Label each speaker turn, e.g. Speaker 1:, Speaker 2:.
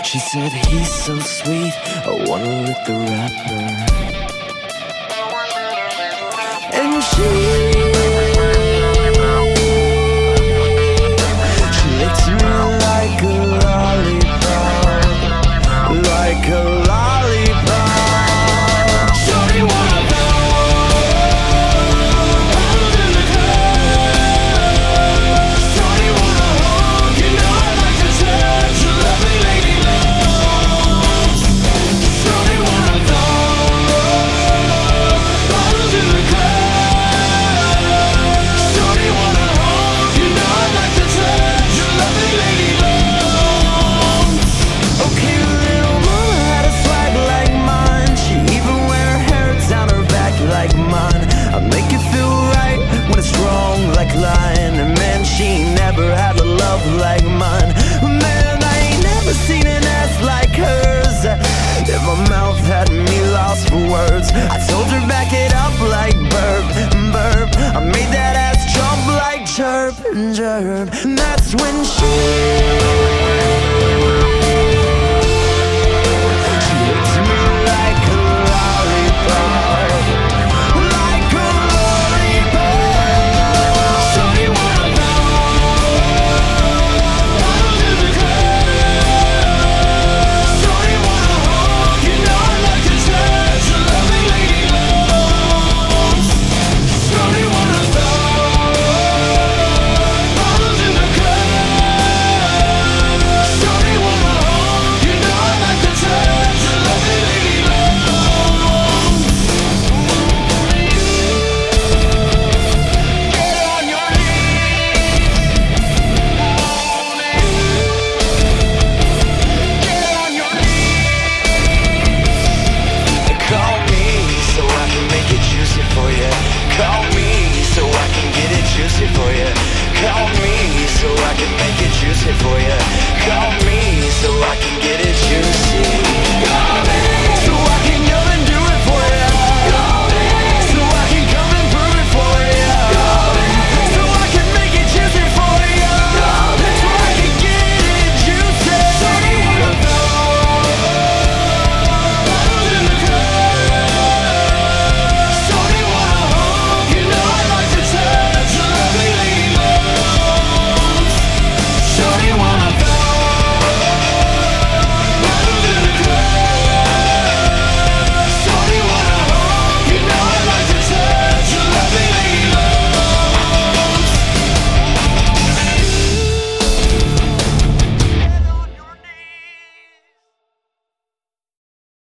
Speaker 1: She said he's so sweet, I wanna lick the rapper. And she licks me like a lollipop, like a lollipop. Shorty wanna go out in the club. Shorty wanna hug, you know I like to touch your lovely lady loves. Shorty wanna go out in the club. Shorty wanna hug, you know I like to touch your lovely lady loves. Okay, little mama had a swag like mine. She even wear her hair down her back like mine. I make it feel right when it's wrong like lying. And man, she ain't never had a love like mine. Man, I ain't never seen an ass like hers. If my mouth had me lost for words, I told her back it up like burp, burp. I made that ass jump like chirp and chirp. And that's when she